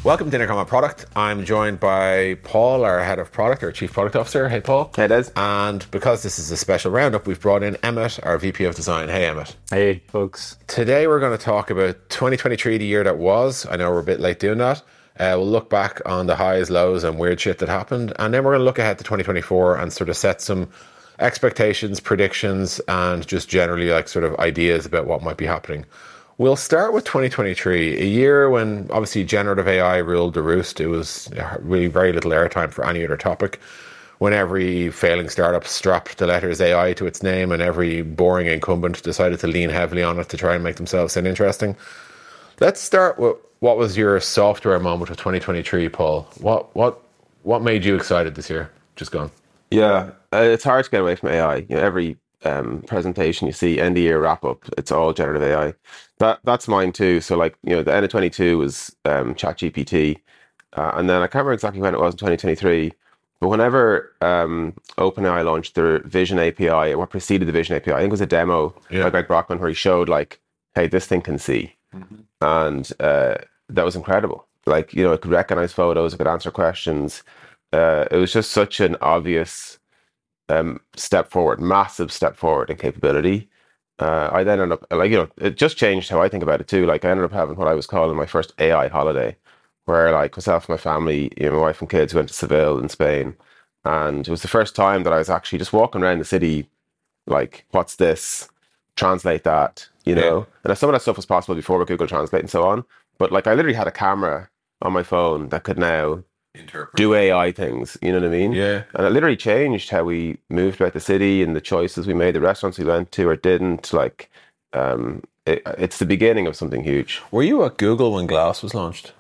Welcome to Intercom on Product. I'm joined by Paul, our head of product, our chief product officer. Hey, Paul. Hey, Des. And because this is a special roundup, we've brought in Emmett, our VP of design. Hey, Emmett. Hey, folks. Today we're going to talk about 2023, the year that was. I know we're a bit late doing that. We'll look back on the highs, lows, and weird shit that happened. And then we're going to look ahead to 2024 and sort of set some expectations, predictions, and just generally like sort of ideas about what might be happening. We'll start with 2023, a year when obviously generative AI ruled the roost. It was really very little airtime for any other topic. When every failing startup strapped the letters AI to its name and every boring incumbent decided to lean heavily on it to try and make themselves sound interesting. Let's start with what was your software moment of 2023, Paul? What made you excited this year? Just gone. Yeah, it's hard to get away from AI. You know, every presentation you see, end of year wrap up, it's all generative AI. That's mine too. So like, you know, the end of 22 was ChatGPT, and then I can't remember exactly when it was in 2023. But whenever OpenAI launched their Vision API, what preceded the Vision API, I think it was a demo by Greg Brockman where he showed like, hey, this thing can see, and that was incredible. Like, you know, it could recognize photos, it could answer questions. It was just such an obvious step forward, massive step forward in capability. I then ended up, like, you know, it just changed how I think about it too. Like, I ended up having what I was calling my first AI holiday, where like myself and my family, you know, my wife and kids went to Seville in Spain. And it was the first time that I was actually just walking around the city, like, what's this? Translate that, you know? And some of that stuff was possible before with Google Translate and so on. But like, I literally had a camera on my phone that could now do AI things, you know what I mean? Yeah. And it literally changed how we moved about the city and the choices we made, the restaurants we went to or didn't. Like, it's the beginning of something huge. Were you at Google when Glass was launched?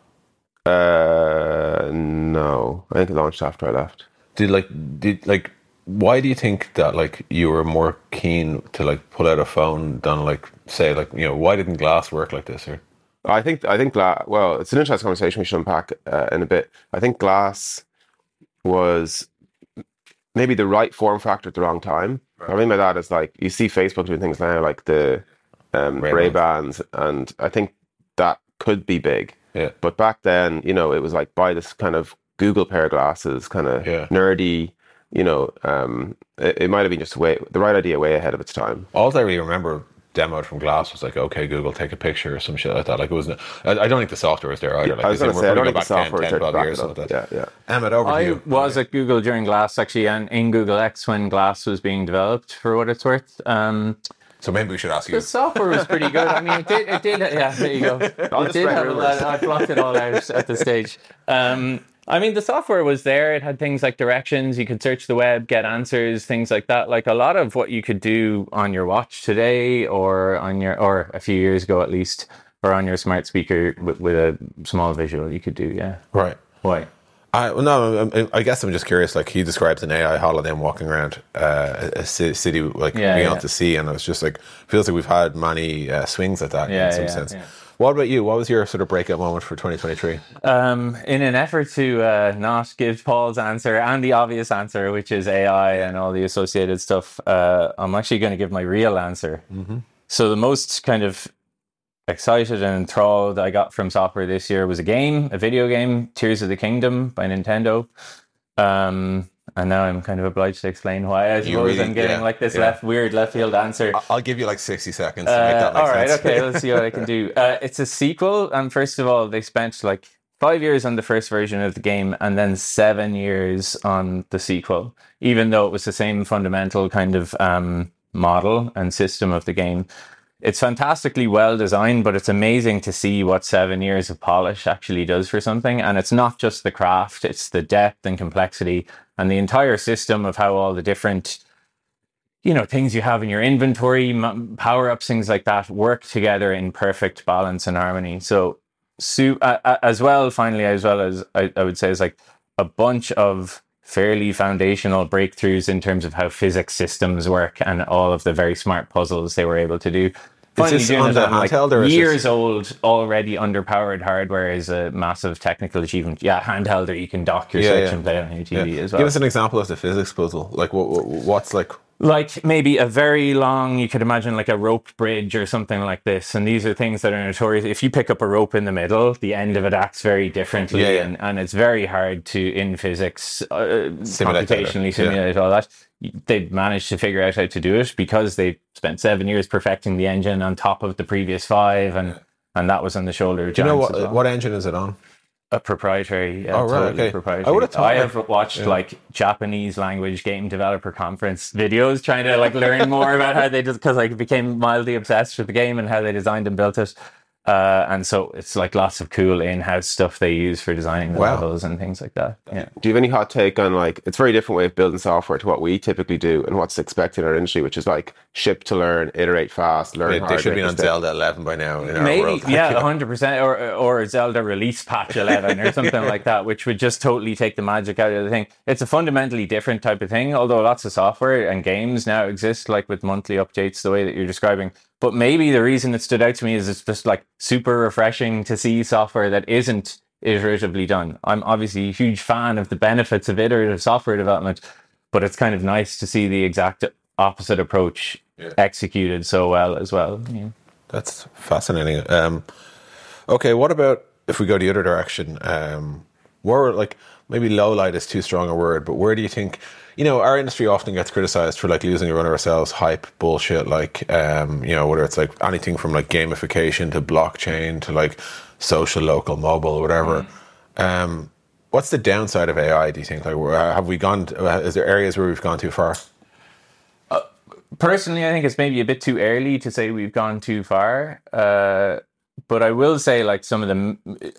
No, I think it launched after I left. Why do you think that like you were more keen to like pull out a phone than like say like, you know, why didn't Glass work like this? Or I think well, it's an interesting conversation we should unpack in a bit. I think Glass was maybe the right form factor at the wrong time. Right. What I mean by that is like you see Facebook doing things now like the Ray-Bans, and I think that could be big. Yeah. But back then, you know, it was like buy this kind of Google pair of glasses, kind of nerdy. You know, it might have been just the right idea way ahead of its time. All I really remember demoed from Glass was like, okay, Google, take a picture or some shit like that. Like it wasn't. I don't think the software was there either. Like, I was going to say, I don't think the software 10, was 12 there years to like back that. it up. Yeah. Emmett, over to I you. was at Google during Glass actually, and in Google X when Glass was being developed, for what it's worth. So maybe we should ask you. The software was pretty good. I mean, it did. Yeah, there you go. It did have a lot. I blocked it all out at the stage. I mean, the software was there. It had things like directions. You could search the web, get answers, things like that. Like a lot of what you could do on your watch today, or a few years ago at least, or on your smart speaker with a small visual, you could do. Yeah. Right. Why? I guess I'm just curious. Like he describes an AI holiday and walking around a city like being able to see, and it's just like feels like we've had many swings at that in some sense. Yeah. What about you? What was your sort of breakout moment for 2023? In an effort to not give Paul's answer and the obvious answer, which is AI and all the associated stuff, I'm actually going to give my real answer. Mm-hmm. So the most kind of excited and enthralled I got from software this year was a video game, Tears of the Kingdom by Nintendo. And now I'm kind of obliged to explain why. I suppose I'm getting like this weird left field answer. I'll give you like 60 seconds to make that make sense. All right, okay, let's see what I can do. It's a sequel, and first of all, they spent like 5 years on the first version of the game and then 7 years on the sequel, even though it was the same fundamental kind of model and system of the game. It's fantastically well designed, but it's amazing to see what 7 years of polish actually does for something. And it's not just the craft, it's the depth and complexity and the entire system of how all the different, you know, things you have in your inventory, power-ups, things like that work together in perfect balance and harmony. So as well as I would say is like a bunch of fairly foundational breakthroughs in terms of how physics systems work and all of the very smart puzzles they were able to do. Finally doing it on like years old, already underpowered hardware is a massive technical achievement. Yeah, handheld, or you can dock your Switch and play it on your TV as well. Give us an example of the physics puzzle. Like what's like Like maybe a very long, you could imagine like a rope bridge or something like this. And these are things that are notorious. If you pick up a rope in the middle, the end of it acts very differently. And it's very hard to, in physics, computationally simulate all that. They've managed to figure out how to do it because they spent 7 years perfecting the engine on top of the previous 5. And that was on the shoulder of giants. Do you know well. what engine is it on? A proprietary. Proprietary. I have watched like Japanese language game developer conference videos trying to like learn more about how they just, because I became mildly obsessed with the game and how they designed and built it. And so it's like lots of cool in-house stuff they use for designing the levels and things like that. Yeah. Do you have any hot take on like, it's a very different way of building software to what we typically do and what's expected in our industry, which is like ship to learn, iterate fast, learn hard. They should be on Zelda 11 by now in our world. Yeah, 100%. Or Zelda release patch 11 or something like that, which would just totally take the magic out of the thing. It's a fundamentally different type of thing, although lots of software and games now exist like with monthly updates the way that you're describing. But maybe the reason it stood out to me is it's just like super refreshing to see software that isn't iteratively done. I'm obviously a huge fan of the benefits of iterative software development, but it's kind of nice to see the exact opposite approach executed so well as well. Yeah. That's fascinating. Okay, what about if we go the other direction? Where, like, maybe low light is too strong a word, but where do you think, you know, our industry often gets criticized for like losing a run of ourselves, hype bullshit, like, you know, whether it's like anything from like gamification to blockchain to like social, local, mobile, whatever. What's the downside of AI, do you think? Like, have we gone, is there areas where we've gone too far? Personally, I think it's maybe a bit too early to say we've gone too far. But I will say, like, some of them,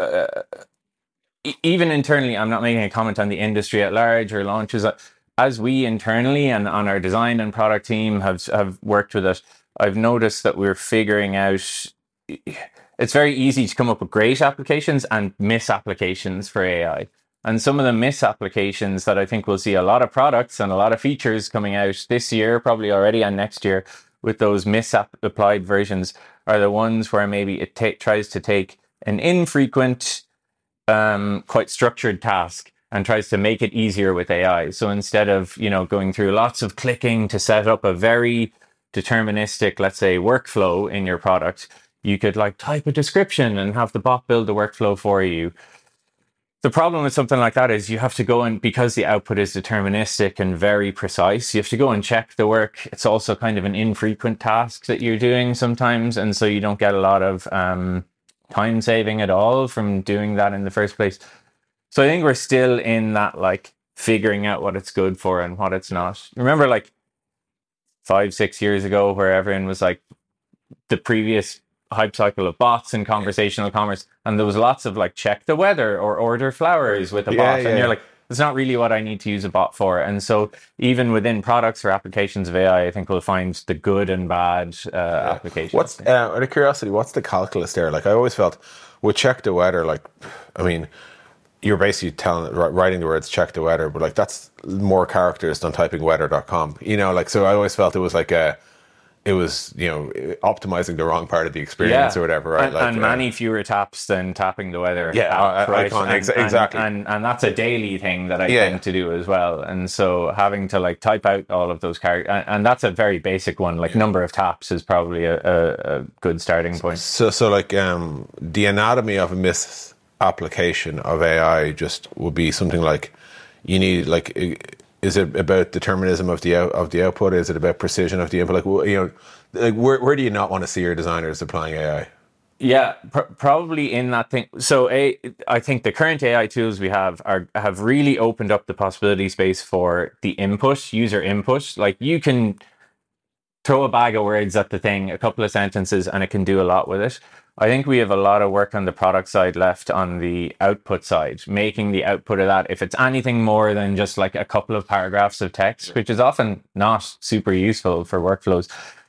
even internally, I'm not making a comment on the industry at large or launches. As we internally and on our design and product team have worked with it, I've noticed that we're figuring out, it's very easy to come up with great applications and misapplications for AI. And some of the misapplications that I think we'll see a lot of products and a lot of features coming out this year, probably already, and next year with those misapplied versions are the ones where maybe it tries to take an infrequent, quite structured task and tries to make it easier with AI. So instead of, you know, going through lots of clicking to set up a very deterministic, let's say, workflow in your product, you could like type a description and have the bot build the workflow for you. The problem with something like that is you have to go and, because the output is deterministic and very precise, you have to go and check the work. It's also kind of an infrequent task that you're doing sometimes. And so you don't get a lot of time saving at all from doing that in the first place. So I think we're still in that, like, figuring out what it's good for and what it's not. Remember, like, 5-6 years ago, where everyone was like, the previous hype cycle of bots and conversational commerce, and there was lots of like check the weather or order flowers with a bot, and you're like, it's not really what I need to use a bot for. And so even within products or applications of AI, I think we'll find the good and bad applications. What's out of curiosity, what's the calculus there? Like, I always felt with check the weather, like, I mean, you're basically writing the words check the weather, but like that's more characters than typing weather.com, you know, like, so I always felt it was like it was, you know, optimizing the wrong part of the experience or whatever, right? And many fewer taps than tapping the weather. Yeah, right? Exactly. And that's a daily thing that I tend to do as well. And so having to like type out all of those characters, and that's a very basic one. Like number of taps is probably a good starting point. So like the anatomy of a misapplication of AI just would be something like you need like. Is it about determinism of the output? Is it about precision of the input? Like, you know, like where do you not want to see your designers applying AI? Yeah, probably in that thing. So I think the current AI tools we have have really opened up the possibility space for the input, user input. Like you can throw a bag of words at the thing, a couple of sentences, and it can do a lot with it. I think we have a lot of work on the product side left on the output side, making the output of that, if it's anything more than just like a couple of paragraphs of text, which is often not super useful for workflows.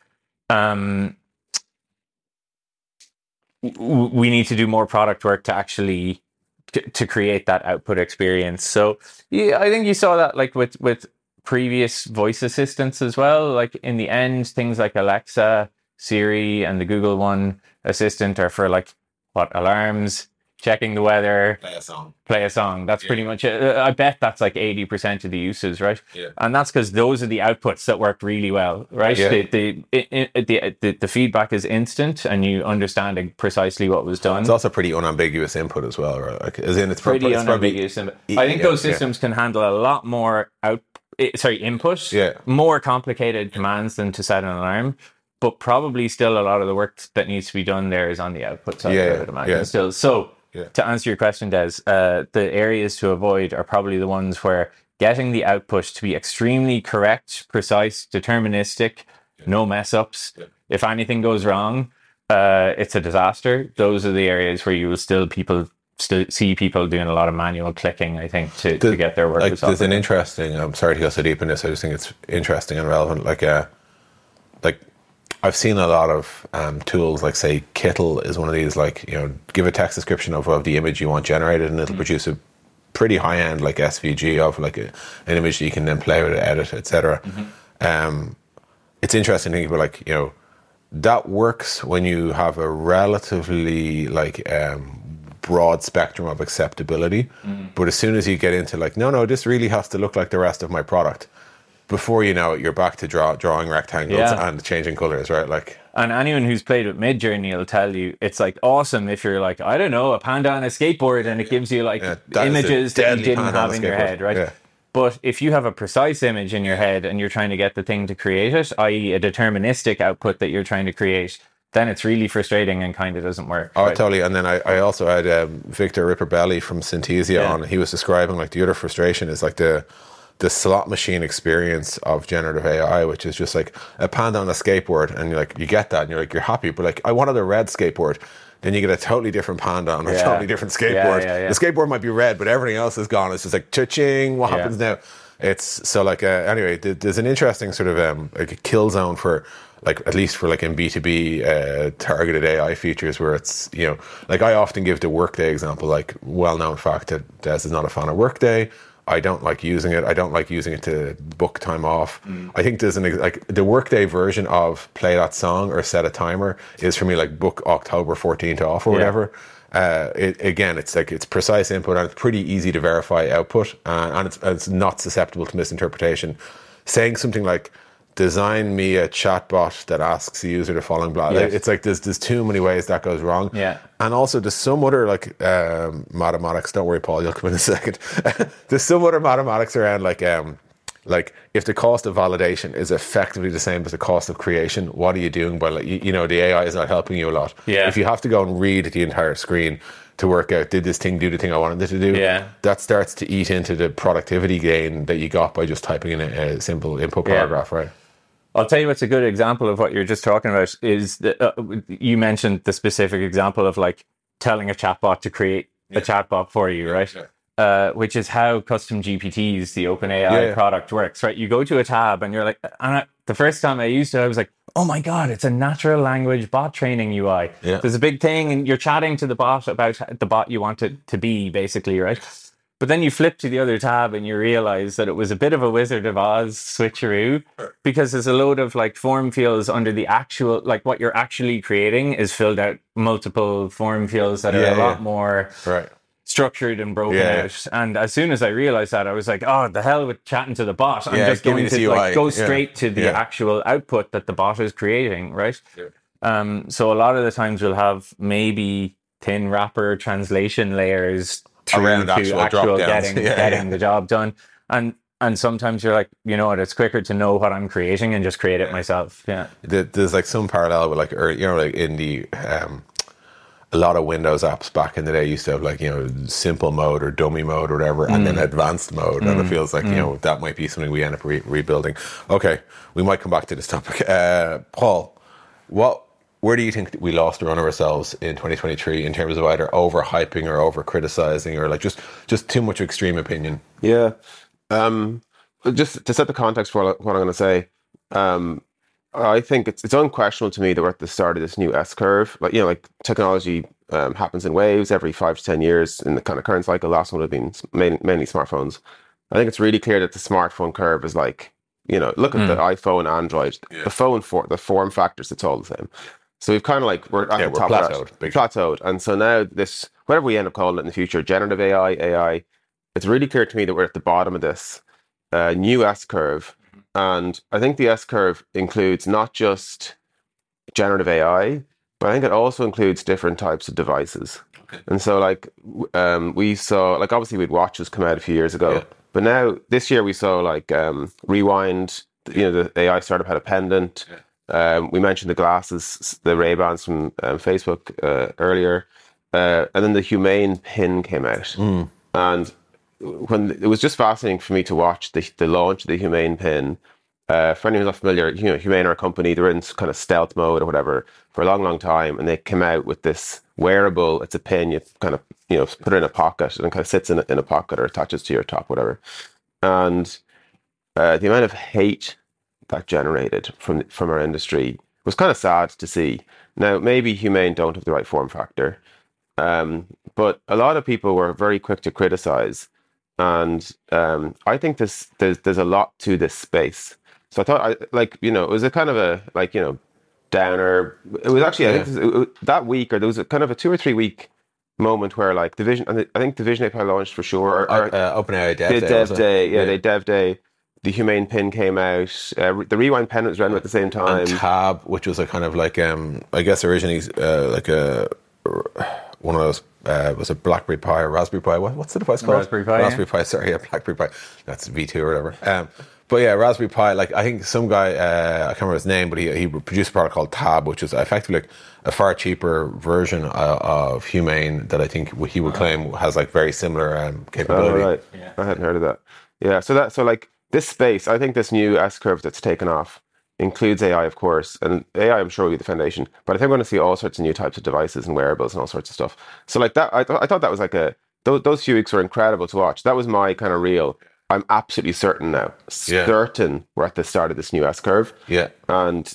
We need to do more product work to actually to create that output experience. So yeah, I think you saw that like with previous voice assistants as well. Like in the end, things like Alexa, Siri, and the Google One assistant are for like what, alarms, checking the weather, Play a song. play a song. That's pretty much it. I bet that's like 80% of the uses, right? Yeah. And that's because those are the outputs that work really well, right? Yeah. The feedback is instant, and you understand precisely what was done. It's also pretty unambiguous input as well, right? Like, as in, it's Pretty it's unambiguous. I think those systems can handle a lot more input, more complicated commands than to set an alarm. But probably still a lot of the work that needs to be done there is on the output side, I would imagine still. So to answer your question, Des, the areas to avoid are probably the ones where getting the output to be extremely correct, precise, deterministic, no mess ups. If anything goes wrong, it's a disaster. Those are the areas where you will still see people doing a lot of manual clicking, I think, to get their work. Like, there's an interesting, I'm sorry to go so deep in this, I just think it's interesting and relevant. Like I've seen a lot of tools, like say Kittle is one of these, like, you know, give a text description of the image you want generated, and it'll produce a pretty high end like SVG of like an image that you can then play with, edit, etc. It's interesting thinking about, like, you know, that works when you have a relatively like broad spectrum of acceptability, but as soon as you get into like, no, this really has to look like the rest of my product, before you know it, you're back to drawing rectangles and changing colors, right? Like, and anyone who's played with Midjourney will tell you it's like awesome if you're like, I don't know, a panda on a skateboard, and it gives you like images that you didn't have in your head, right? Yeah. But if you have a precise image in your head and you're trying to get the thing to create it, i.e. a deterministic output that you're trying to create, then it's really frustrating and kind of doesn't work. Oh, right? Totally. And then I also had Victor Ripperbelli from Synthesia on. He was describing like the other frustration is like the slot machine experience of generative AI, which is just like a panda on a skateboard, and you're like, you get that, and you're like, you're happy, but like, I wanted a red skateboard. Then you get a totally different panda on a totally different skateboard. The skateboard might be red, but everything else is gone. It's just like, cha-ching, what happens now? It's so like, anyway, there's an interesting sort of like a kill zone for, like, at least for like in B2B targeted AI features, where it's, you know, like I often give the Workday example, like, well-known fact that Des is not a fan of Workday. I don't like using it. I don't like using it to book time off. I think there's like the Workday version of play that song or set a timer is for me like book October 14th off or whatever. It's like, it's precise input and it's pretty easy to verify output, and it's not susceptible to misinterpretation. Saying something like, design me a chatbot that asks the user the following blah. It's like there's too many ways that goes wrong. And also there's some other like mathematics. Don't worry, Paul, you'll come in a second. There's some other mathematics around like if the cost of validation is effectively the same as the cost of creation, what are you doing by, like, you know, the AI is not helping you a lot. If you have to go and read the entire screen to work out, did this thing do the thing I wanted it to do? That starts to eat into the productivity gain that you got by just typing in a simple input paragraph, right? I'll tell you what's a good example of what you're just talking about is that you mentioned the specific example of like telling a chatbot to create a chatbot for you, right? Which is how Custom GPTs, the OpenAI product, works, right? You go to a tab and you're like, the first time I used it, I was like, oh my God, it's a natural language bot training UI. There's a big thing and you're chatting to the bot about the bot you want it to be, basically, right? But then you flip to the other tab and you realize that it was a bit of a Wizard of Oz switcheroo, because there's a load of like form fields under the actual, like what you're actually creating is filled out multiple form fields that are a lot more structured and broken out. And as soon as I realized that, I was like, oh, the hell with chatting to the bot. I'm just going to like go straight to the actual output that the bot is creating, right? So a lot of the times we'll have maybe thin wrapper translation layers around actual getting the job done, and sometimes you're like, you know what, it's quicker to know what I'm creating and just create it myself. There's like some parallel with like, you know, like in the a lot of Windows apps back in the day used to have like, you know, simple mode or dummy mode or whatever, and then advanced mode, and it feels like, you know, that might be something we end up rebuilding. Okay, we might come back to this topic. Paul, where do you think we lost the run of ourselves in 2023 in terms of either overhyping or over criticizing, or like just too much extreme opinion? Just to set the context for what I'm going to say, I think it's unquestionable to me that we're at the start of this new S curve. Like, you know, like technology happens in waves every 5 to 10 years in the kind of current cycle. Last one would have been mainly smartphones. I think it's really clear that the smartphone curve is like, you know, look at the iPhone, Android, the form factors, it's all the same. So we've kind of like we're at the we're top plateaued, of that. big. Plateaued, and so now this whatever we end up calling it in the future, generative AI. It's really clear to me that we're at the bottom of this new S curve, and I think the S curve includes not just generative AI, but I think it also includes different types of devices. Okay. And so, like, we saw, like, obviously, we'd watches come out a few years ago, Yeah. but now this year we saw like Rewind. You know, the AI startup had a pendant. We mentioned the glasses, the Ray-Bans from Facebook earlier, and then the Humane pin came out, and when it was just fascinating for me to watch the launch of the Humane pin. For anyone who's not familiar, you know, Humane are a company, they're in kind of stealth mode or whatever for a long, long time. And they came out with this wearable, it's a pin, you kind of, you know, put it in a pocket and it kind of sits in a pocket or attaches to your top, whatever. And the amount of hate that generated from our industry was kind of sad to see. Now, maybe Humane don't have the right form factor, but a lot of people were very quick to criticize. And I think there's a lot to this space. So I thought, you know, it was a kind of a, like, you know, downer. It was actually, I think that week, or there was a kind of a 2 or 3 week moment where, like, the Vision, and I think the Vision API launched for sure. OpenAI Dev Day. Dev Day, yeah, they Dev Day. The Humane pin came out. The Rewind pen was running at the same time. And Tab, which was a kind of like, I guess originally like one of those, was a BlackBerry Pi or Raspberry Pi? What's the device called? Raspberry Pi. Raspberry Pi, sorry, yeah, BlackBerry Pi. That's V2 or whatever. But yeah, Raspberry Pi, like I think some guy, I can't remember his name, but he produced a product called Tab, which is effectively like a far cheaper version of Humane that I think he would claim has like very similar capability. Oh, right. Yeah. I hadn't heard of that. Yeah, so like this space, I think this new S curve that's taken off includes AI, of course, and AI I'm sure will be the foundation, but I think we're going to see all sorts of new types of devices and wearables and all sorts of stuff. So like that, I thought that was like those few weeks were incredible to watch. That was my kind of real, I'm absolutely certain now, certain we're at the start of this new S curve. Yeah. And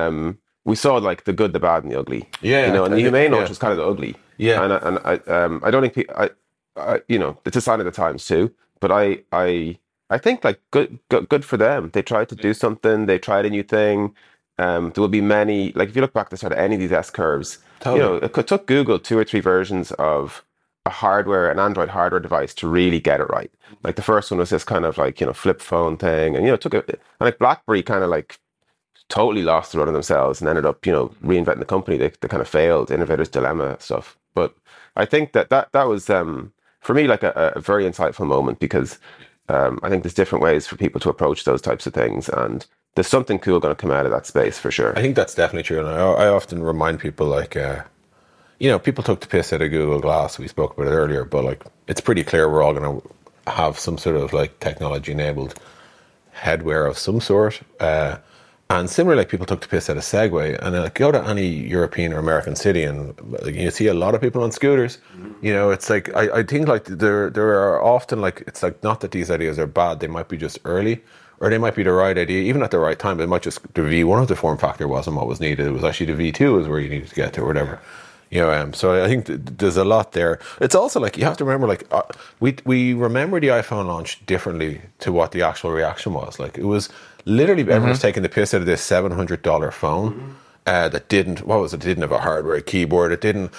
we saw like the good, the bad, and the ugly. Yeah. You know, and the Humane launch was kind of the ugly. Yeah. And I don't think I you know, it's a sign of the times too. But I think like good for them. They tried to do something. They tried a new thing. There will be many, like if you look back to sort of any of these S curves, you know, it took Google 2 or 3 versions of an Android hardware device to really get it right. Like the first one was this kind of like, you know, flip phone thing, and you know, and like BlackBerry kind of like totally lost the run of themselves and ended up, you know, reinventing the company. They kind of failed, innovator's dilemma stuff. But I think that was for me like a very insightful moment, because I think there's different ways for people to approach those types of things, and there's something cool going to come out of that space for sure. I think that's definitely true, and I often remind people like, you know, people took the piss out of Google Glass. We spoke about it earlier, but like it's pretty clear we're all going to have some sort of like technology-enabled headwear of some sort. And similarly, like people took the piss out of Segway, and like go to any European or American city, and like, you see a lot of people on scooters. You know, it's like I think like there are often like, it's like not that these ideas are bad; they might be just early, or they might be the right idea, even at the right time. But it might just the V1 of the form factor wasn't what was needed. It was actually the V2 is where you needed to get to, or whatever. You know, so I think there's a lot there. It's also like you have to remember, like we remember the iPhone launch differently to what the actual reaction was. Like it was literally everyone was taking the piss out of this $700 phone that didn't have a hardware keyboard. It didn't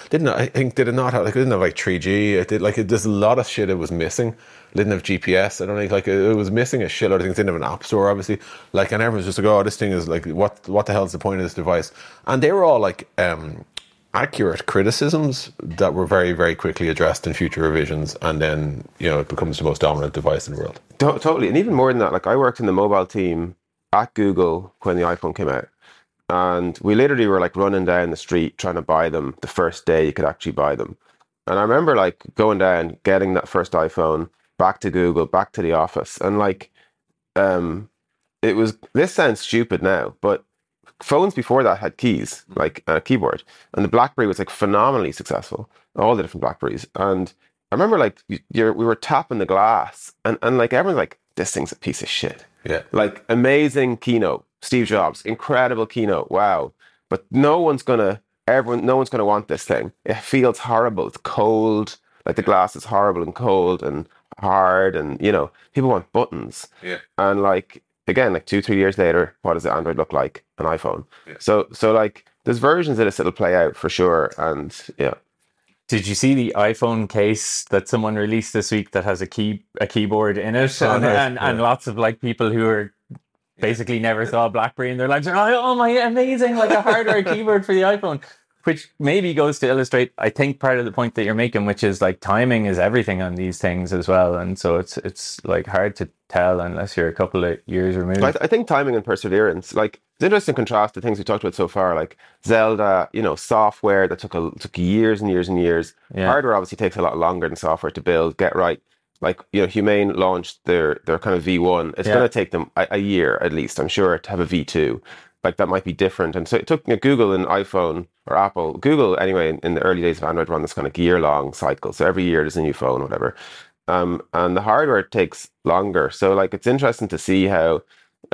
have like 3G. It did like there's a lot of shit it was missing. It didn't have GPS. I don't think like it was missing a shitload of things. It didn't have an app store, obviously. Like, and everyone's just like, oh, this thing is like what the hell is the point of this device? And they were all like accurate criticisms that were very, very quickly addressed in future revisions, and then, you know, it becomes the most dominant device in the world. Totally. And even more than that, like I worked in the mobile team at Google when the iPhone came out, and we literally were like running down the street trying to buy them the first day you could actually buy them. And I remember like going down, getting that first iPhone, back to Google, back to the office, and like it was, this sounds stupid now, but phones before that had keys, like a keyboard, and the BlackBerry was like phenomenally successful, all the different BlackBerries. And I remember like we were tapping the glass, and like everyone's like, this thing's a piece of shit. Yeah. Like amazing keynote, Steve Jobs, incredible keynote, wow. But no one's gonna want this thing. It feels horrible. It's cold. Like the glass is horrible and cold and hard, and you know, people want buttons. Yeah. And like again, like 2-3 years later, what does the Android look like? An iPhone. Yeah. So like there's versions of this that'll play out for sure. And yeah. Did you see the iPhone case that someone released this week that has a keyboard in it, and lots of like people who are basically never saw BlackBerry in their lives are, oh my, amazing, like a hardware keyboard for the iPhone, which maybe goes to illustrate, I think, part of the point that you're making, which is like timing is everything on these things as well, and so it's like hard to tell unless you're a couple of years removed. I think timing and perseverance, like it's interesting contrast to things we talked about so far, like Zelda, software that took years and years and years. Yeah. Hardware obviously takes a lot longer than software to build, get right. Like, Humane launched their kind of V1. It's going to take them a year at least, I'm sure, to have a V2. Like that might be different. And so it took Google and iPhone or Apple, Google anyway, in the early days of Android, run this kind of year-long cycle. So every year there's a new phone, whatever. And the hardware takes longer. So like it's interesting to see how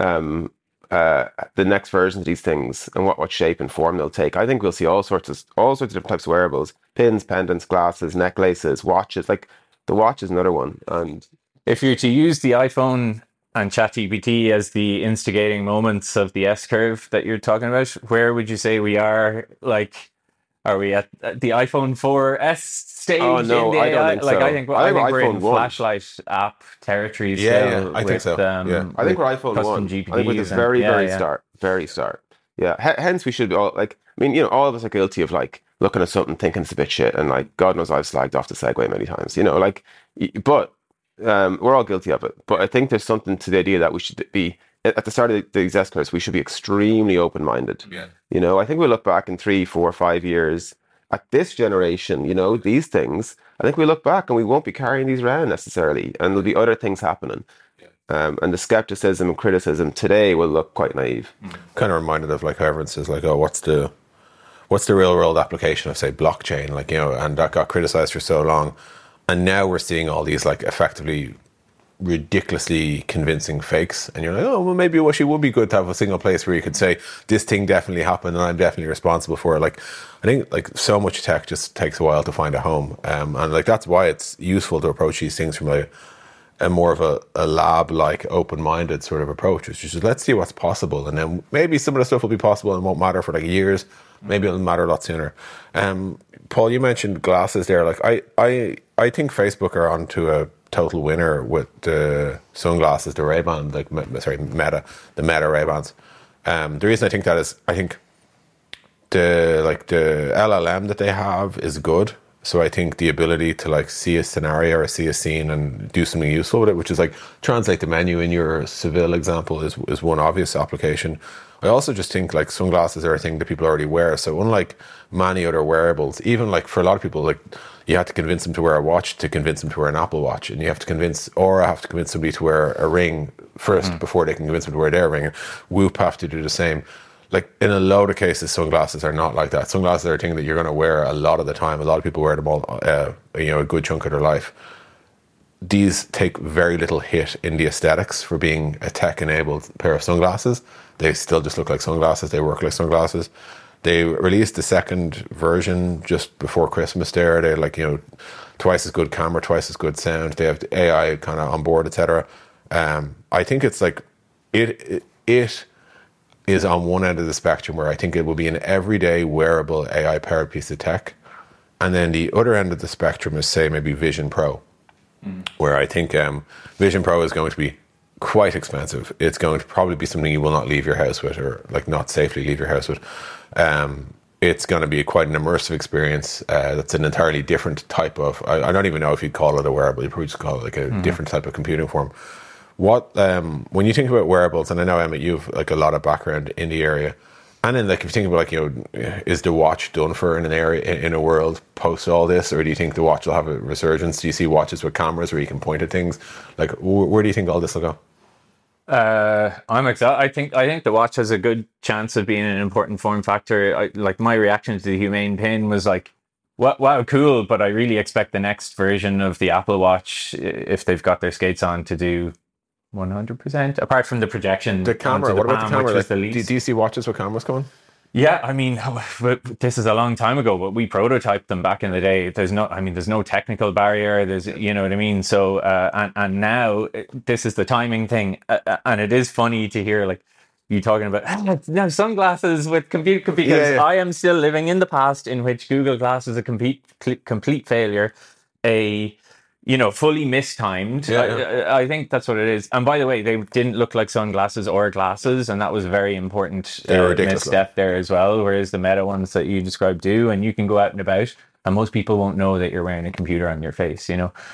the next versions of these things and what shape and form they'll take. I think we'll see all sorts of different types of wearables: pins, pendants, glasses, necklaces, watches. Like the watch is another one. And if you're to use the iPhone and ChatGPT as the instigating moments of the S curve that you're talking about, where would you say we are? Like, are we at the iPhone 4S stage? Oh no, I don't think so. I think we're in iPhone 1. flashlight app territory. Yeah, I think so. I think we're iPhone 1. GPUs I think we're the very start. Yeah. Hence, we should be all like. I mean, all of us are guilty of like looking at something, thinking it's a bit shit, and like God knows I've slagged off the Segway many times. But we're all guilty of it. But I think there's something to the idea that we should be at the start of these S curves. We should be extremely open-minded. Yeah. I think we'll look back in 3, 4, 5 years at this generation. These things. I think we look back and we won't be carrying these around necessarily, and there'll be other things happening. And the skepticism and criticism today will look quite naive. Kind of reminded of like how everyone says like, oh, what's the real world application of say blockchain? Like, and that got criticized for so long. And now we're seeing all these like effectively ridiculously convincing fakes. And you're like, oh, well, maybe it would be good to have a single place where you could say this thing definitely happened and I'm definitely responsible for it. Like, I think like so much tech just takes a while to find a home. And like, that's why it's useful to approach these things from like a more of a lab-like open-minded sort of approach, which is just let's see what's possible, and then maybe some of the stuff will be possible and won't matter for like years. Maybe it'll matter a lot sooner. Paul, you mentioned glasses there. Like I think Facebook are onto a total winner with the sunglasses, the Ray-Ban, Meta, the Meta Ray-Bans. The reason I think that is, I think the LLM that they have is good. So I think the ability to like see a scenario or see a scene and do something useful with it, which is like translate the menu in your Seville example, is one obvious application. I also just think like sunglasses are a thing that people already wear. So unlike many other wearables, even like for a lot of people, like you have to convince them to wear a watch to convince them to wear an Apple Watch, and you have to convince somebody to wear a ring first before they can convince them to wear their ring. Whoop have to do the same. Like in a load of cases, sunglasses are not like that. Sunglasses are a thing that you're going to wear a lot of the time. A lot of people wear them all, a good chunk of their life. These take very little hit in the aesthetics for being a tech-enabled pair of sunglasses. They still just look like sunglasses. They work like sunglasses. They released the second version just before Christmas there. They're like, twice as good camera, twice as good sound. They have the AI kind of on board, etc. I think it's like, it is on one end of the spectrum where I think it will be an everyday wearable AI-powered piece of tech. And then the other end of the spectrum is, say, maybe Vision Pro, where I think Vision Pro is going to be quite expensive. It's going to probably be something you will not leave your house with, or like not safely leave your house with. It's going to be quite an immersive experience. That's an entirely different type of, I don't even know if you'd call it a wearable. You'd probably just call it like a different type of computing form. What when you think about wearables, and I know, Emmett, you've like a lot of background in the area, and then like if you think about like is the watch done for in an area in a world post all this, or do you think the watch will have a resurgence? Do you see watches with cameras where you can point at things? Like where do you think all this will go? I'm excited. I think the watch has a good chance of being an important form factor. Like my reaction to the Humane pin was like, wow, cool, but I really expect the next version of the Apple Watch, if they've got their skates on, to do 100%, apart from the projection. The camera, what about the camera? Like, do you see watches with cameras coming? Yeah, I mean, this is a long time ago, but we prototyped them back in the day. There's no technical barrier. There's, you know what I mean? So, and now this is the timing thing. And it is funny to hear, like, you talking about no sunglasses with compute because I am still living in the past in which Google Glass is a complete failure, a fully mistimed. I think that's what it is. And by the way, they didn't look like sunglasses or glasses, and that was a very important misstep there as well. Whereas the Meta ones that you described do, and you can go out and about, and most people won't know that you're wearing a computer on your face.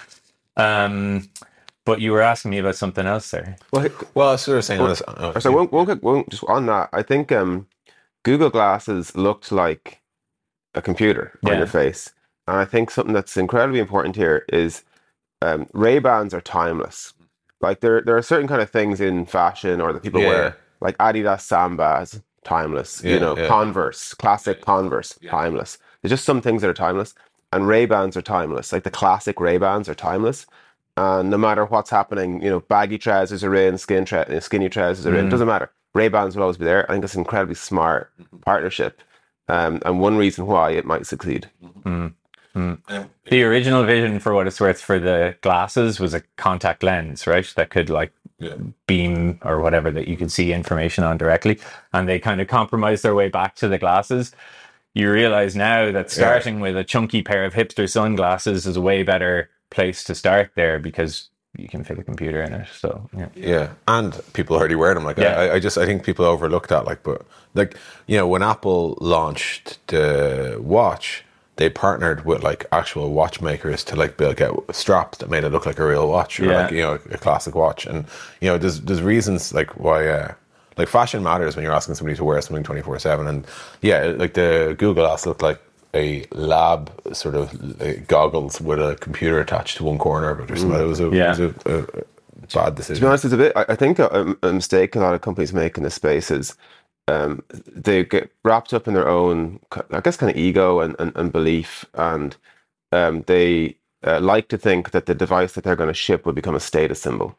But you were asking me about something else there. Well, I was sort of saying this. So just on that, I think Google Glasses looked like a computer on your face. And I think something that's incredibly important here is Ray-Bans are timeless. Like there are certain kind of things in fashion or that people wear, like Adidas Sambas, timeless. Converse, classic Converse, timeless. There's just some things that are timeless. And Ray-Bans are timeless. Like the classic Ray-Bans are timeless. And no matter what's happening, baggy trousers are in, skinny trousers are in. It doesn't matter. Ray-Bans will always be there. I think it's an incredibly smart partnership, and one reason why it might succeed. The original vision, for what it's worth, for the glasses was a contact lens, right? That could beam or whatever, that you could see information on directly. And they kind of compromised their way back to the glasses. You realize now that starting with a chunky pair of hipster sunglasses is a way better place to start there, because you can fit a computer in it. So and people already wear them. I think people overlook that. When Apple launched the watch, they partnered with actual watchmakers to get straps that made it look like a real watch, or a classic watch. And there's reasons why fashion matters when you're asking somebody to wear something 24/7. And the Google Glass looked like a lab sort of goggles with a computer attached to one corner of it or something. It was a bad decision. To be honest, it's a bit. I think a mistake a lot of companies make in this space is they get wrapped up in their own, I guess, kind of ego and belief, and they like to think that the device that they're going to ship will become a status symbol.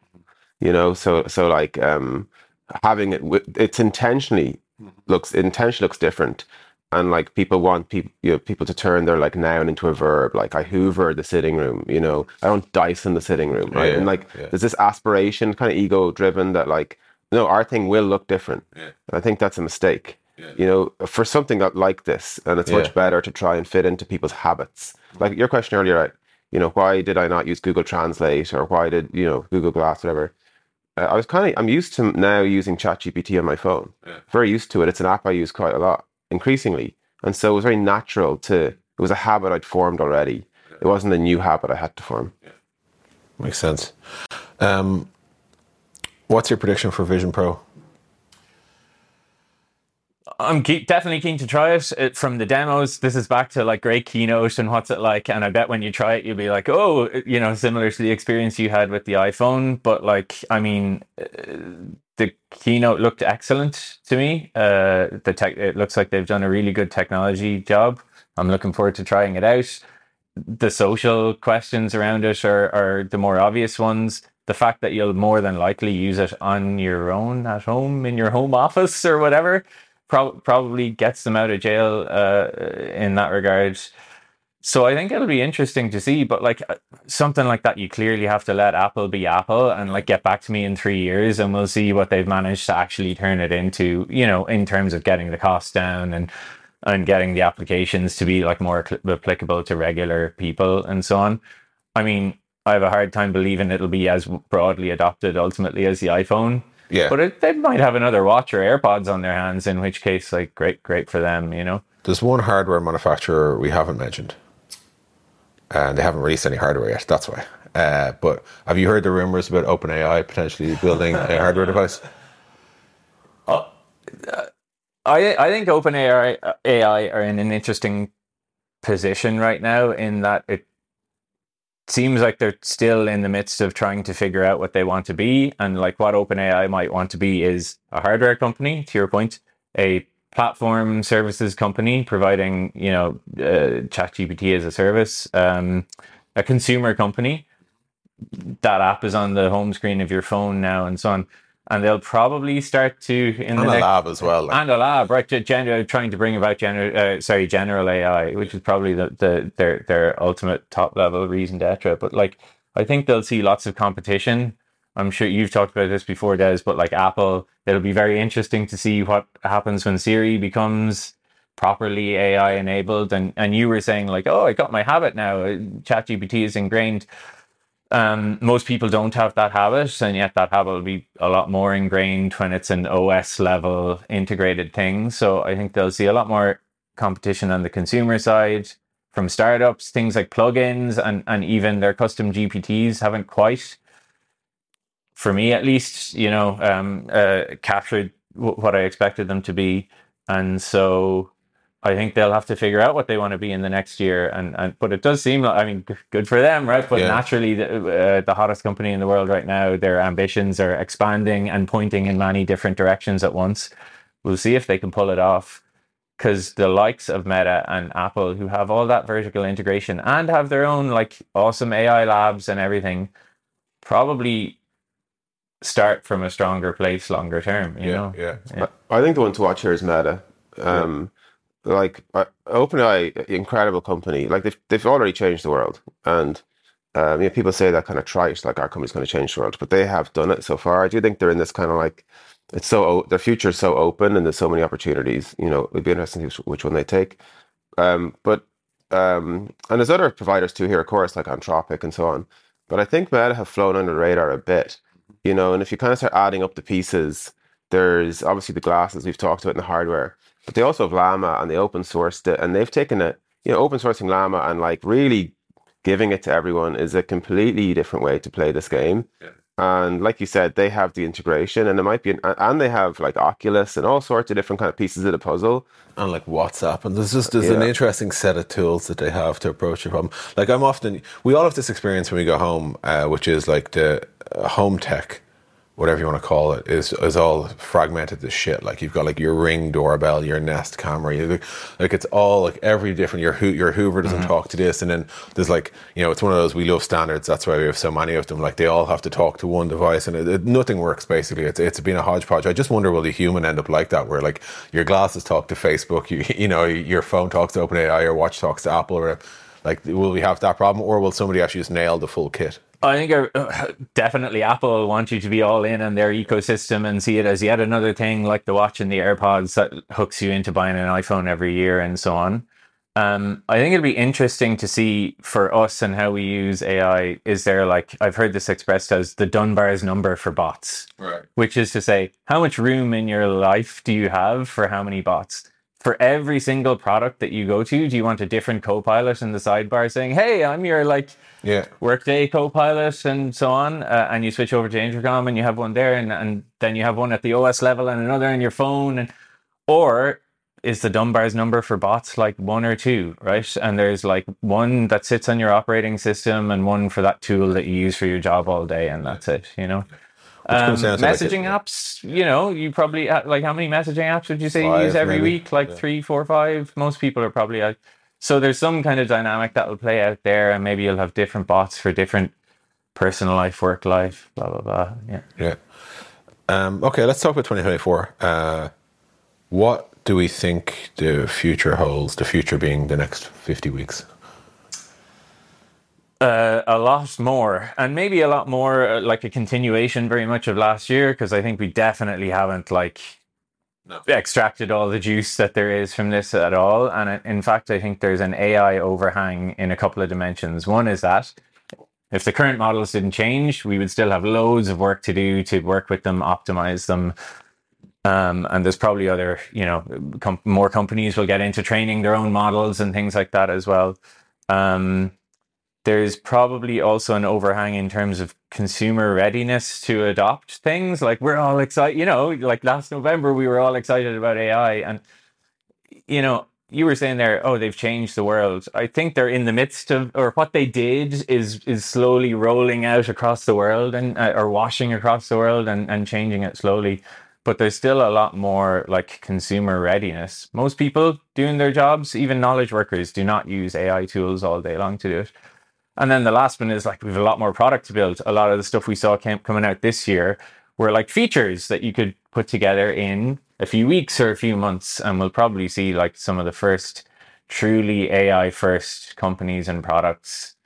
Having it's intentionally looks different. And people want people to turn their noun into a verb. I hoover the sitting room. I don't Dyson the sitting room, right? And there's this aspiration, kind of ego driven, that no, our thing will look different. And I think that's a mistake. For something like this, and it's much better to try and fit into people's habits. Like your question earlier, right? Why did I not use Google Translate, or why did Google Glass, whatever? I'm used to now using ChatGPT on my phone. Very used to it. It's an app I use quite a lot, increasingly. And so it was very natural it was a habit I'd formed already. It wasn't a new habit I had to form. Makes sense. What's your prediction for Vision Pro? I'm definitely keen to try it. From the demos, this is back to great keynote and what's it like. And I bet when you try it, you'll be like, oh, similar to the experience you had with the iPhone. But the keynote looked excellent to me. It looks like they've done a really good technology job. I'm looking forward to trying it out. The social questions around it are the more obvious ones. The fact that you'll more than likely use it on your own at home, in your home office or whatever, probably gets them out of jail in that regard. So I think it'll be interesting to see, but something like that, you clearly have to let Apple be Apple and get back to me in 3 years, and we'll see what they've managed to actually turn it into, in terms of getting the costs down and getting the applications to be more applicable to regular people and so on. I mean, I have a hard time believing it'll be as broadly adopted ultimately as the iPhone. Yeah. But they might have another watch or AirPods on their hands, in which case, great for them, There's one hardware manufacturer we haven't mentioned. And they haven't released any hardware yet, that's why. But have you heard the rumors about OpenAI potentially building a hardware device? I think OpenAI are in an interesting position right now, in that it seems like they're still in the midst of trying to figure out what they want to be. And what OpenAI might want to be is a hardware company, to your point, a platform services company providing, ChatGPT as a service, a consumer company. That app is on the home screen of your phone now, and so on. And they'll probably start to lab as well, and a lab, right? Trying to bring about general AI, which is probably their ultimate top level reason d'etre. But I think they'll see lots of competition I'm sure you've talked about this before, Des, but like Apple, it'll be very interesting to see what happens when Siri becomes properly AI enabled. And you were saying like, oh, I got my habit now. ChatGPT is ingrained. Most people don't have that habit, and yet that habit will be a lot more ingrained when it's an OS level integrated thing. So I think they'll see a lot more competition on the consumer side from startups, things like plugins and even their custom GPTs haven't quite, for me at least, captured what I expected them to be. And so I think they'll have to figure out what they want to be in the next year. But it does seem like, I mean, good for them, right? But naturally, the hottest company in the world right now, their ambitions are expanding and pointing in many different directions at once. We'll see if they can pull it off. Because the likes of Meta and Apple, who have all that vertical integration and have their own like awesome AI labs and everything, probably start from a stronger place longer term. You know? I think the one to watch here is Meta. Like OpenAI, incredible company. Like they've already changed the world, and people say that kind of trite, like our company's going to change the world, but they have done it so far. I do think they're in this kind of like, it's their future is so open and there's so many opportunities. It'd be interesting to see which one they take. And there's other providers too here, of course, like Anthropic and so on. But I think Meta have flown under the radar a bit, and if you kind of start adding up the pieces, there's obviously the glasses we've talked about in the hardware, but they also have Llama and they open sourced it, and they've taken it, open sourcing Llama and like really giving it to everyone is a completely different way to play this game. Yeah. And like you said, they have the integration, and it might be, and they have like Oculus and all sorts of different kind of pieces of the puzzle, and like WhatsApp, and there's an interesting set of tools that they have to approach the problem. Like we all have this experience when we go home, which is like the home tech, whatever you want to call it, is all fragmented as shit. Like you've got like your Ring doorbell, your Nest camera, like it's all like every different. Your Hoover doesn't talk to this, and then there's like it's one of those, we love standards. That's why we have so many of them. Like they all have to talk to one device, and nothing works basically. It's been a hodgepodge. I just wonder, will the human end up like that, where like your glasses talk to Facebook, your phone talks to OpenAI, your watch talks to Apple, or like will we have that problem, or will somebody actually just nail the full kit? I think definitely Apple want you to be all in on their ecosystem and see it as yet another thing like the watch and the AirPods that hooks you into buying an iPhone every year and so on. I think it'll be interesting to see for us and how we use AI. Is there like, I've heard this expressed as the Dunbar's number for bots, right? Which is to say, how much room in your life do you have for how many bots? For every single product that you go to, do you want a different co-pilot in the sidebar saying, hey, I'm your Workday co-pilot and so on, and you switch over to Intercom and you have one there, and then you have one at the OS level and another in your phone, or is the Dunbar's number for bots like one or two, right? And there's like one that sits on your operating system and one for that tool that you use for your job all day, and that's it, messaging apps, you probably like, how many messaging apps would you say you use every week? Like 3, 4, 5. Most people are probably like, so there's some kind of dynamic that will play out there, and maybe you'll have different bots for different personal life, work life, blah blah blah. Yeah. Okay, let's talk about 2024. What do we think the future holds? The future being the next 50 weeks. A lot more, and maybe a lot more like a continuation very much of last year, because I think we definitely haven't extracted all the juice that there is from this at all. And in fact, I think there's an AI overhang in a couple of dimensions. One is that if the current models didn't change, we would still have loads of work to do to work with them, optimize them. And there's probably other, more companies will get into training their own models and things like that as well. There's probably also an overhang in terms of consumer readiness to adopt things. Like we're all excited, like last November, we were all excited about AI. And, you were saying there, oh, they've changed the world. I think they're in the midst of, or what they did is slowly rolling out across the world and or washing across the world and changing it slowly. But there's still a lot more like consumer readiness. Most people doing their jobs, even knowledge workers, do not use AI tools all day long to do it. And then the last one is like, we have a lot more product to build. A lot of the stuff we saw coming out this year were like features that you could put together in a few weeks or a few months. And we'll probably see like some of the first truly AI first companies and products